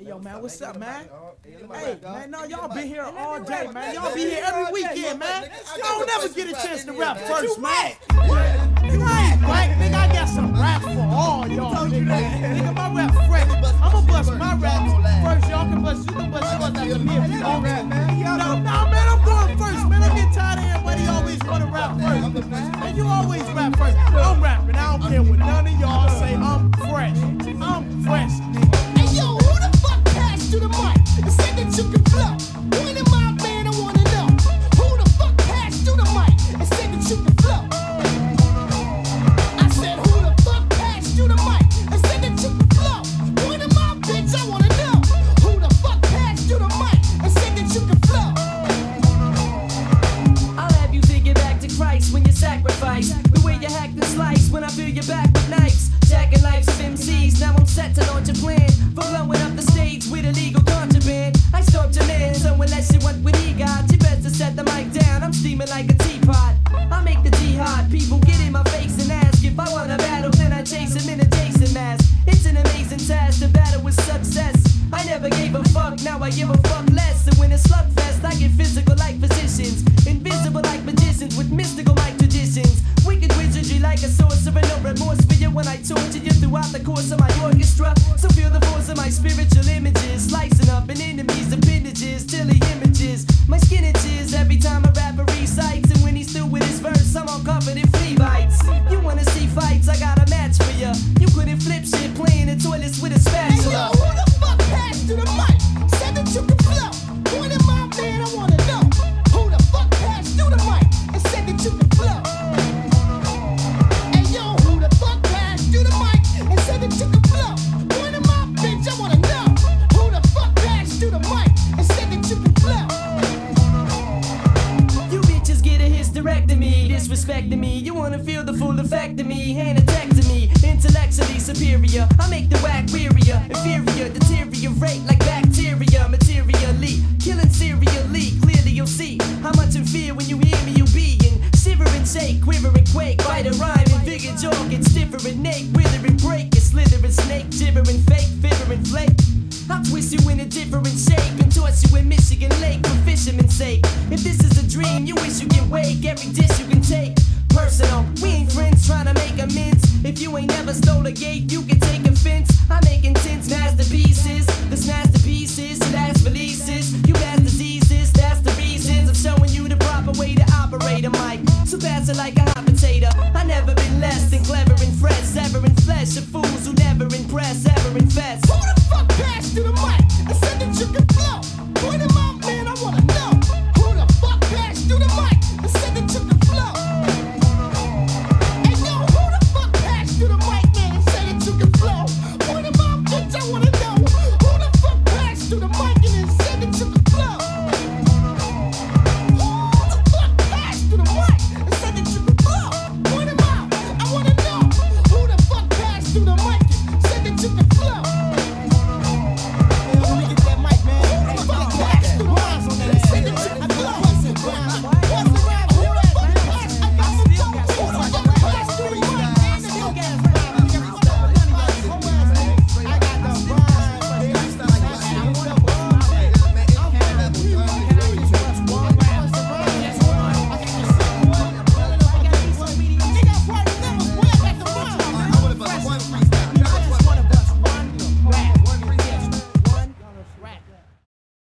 Hey, yo, man, what's up, man? Hey, man, no, y'all be here all day, man. Y'all be here every weekend, man. Y'all don't never get a chance to rap first, man. You ain't right, nigga. I got some rap for all y'all, nigga. Nigga, my rap fresh. I'ma bust my rap first. Y'all can bust, you can bust yours after me if you want. No, man, I'm going first, man. I'm getting tired of everybody always wanna rap first. Man, you always rap first. I'm rapping. I don't care what none of y'all say. I'm fresh. I'm fresh. Hey, yo, who the fuck passed you the mic and said that you can flow? When in my band, I wanna know. Who the fuck passed you the mic and said that you can flow? I said, who the fuck passed you the mic and said that you can flow? When in my bitch, I wanna know. Who the fuck passed you the mic and said that you can flow? I'll have you dig it back to Christ when you sacrifice. The way you hack the slice when I fill your back with knives. Jacking lives of MCs, now I'm set to launch a plan for blowing up the stage with illegal contraband. I stopped your man, so unless you want what he got, you better set the mic down. I'm steaming like a teapot. I make the jihad, people get in my face and ask if I want a battle, then I chase him in a Jason mask. It's an amazing task to battle with success. I never gave a fuck, now I give a fuck less. And when it's slugfest, I get physical like physicians, invisible like magicians with mystical like traditions. Wicked wizardry like a sorcerer, no remorse for you when I torture you throughout the course of my orchestra. So feel the force of my spiritual images, slicing up an enemy's appendages till he images my skin itches every time a rapper recites. And when he's through with his verse, I'm all covered in flea bites. You wanna see fights? I got a match for ya. You couldn't flip shit playing in toilets with a Hey, yo, spatula. who the fuck passed you the mic? Said that you can flow. When in my band, I wanna know. Who the fuck passed you the mic and said that you can flow? Hey, yo, who the fuck passed you the mic and said that you can flow? When in my bitch, I wanna know. Who the fuck passed you the mic and said that you can flow? You bitches get a hysterectomy, disrespecting me. You wanna feel the full effect of me, hand attack to me. Intellectually superior, I make the whack wearier. Inferior, deteriorate like bacteria. Materially, killing serially. Clearly you'll see how much in fear when you hear me. You'll be in shiver and shake, quiver and quake. Bite a rhyme and vigor jaw gets stiffer and ache. Wither and break, a slither and snake. Gibber and fake, fitter and flake. I'll twist you in a different shape and toss you in Michigan Lake for fisherman's sake. If this is a dream, you wish you can wake. Every dish you can take personal. We ain't friends trying to make amends. If you ain't never stole a gate, you can take offense. I make intense masterpiece.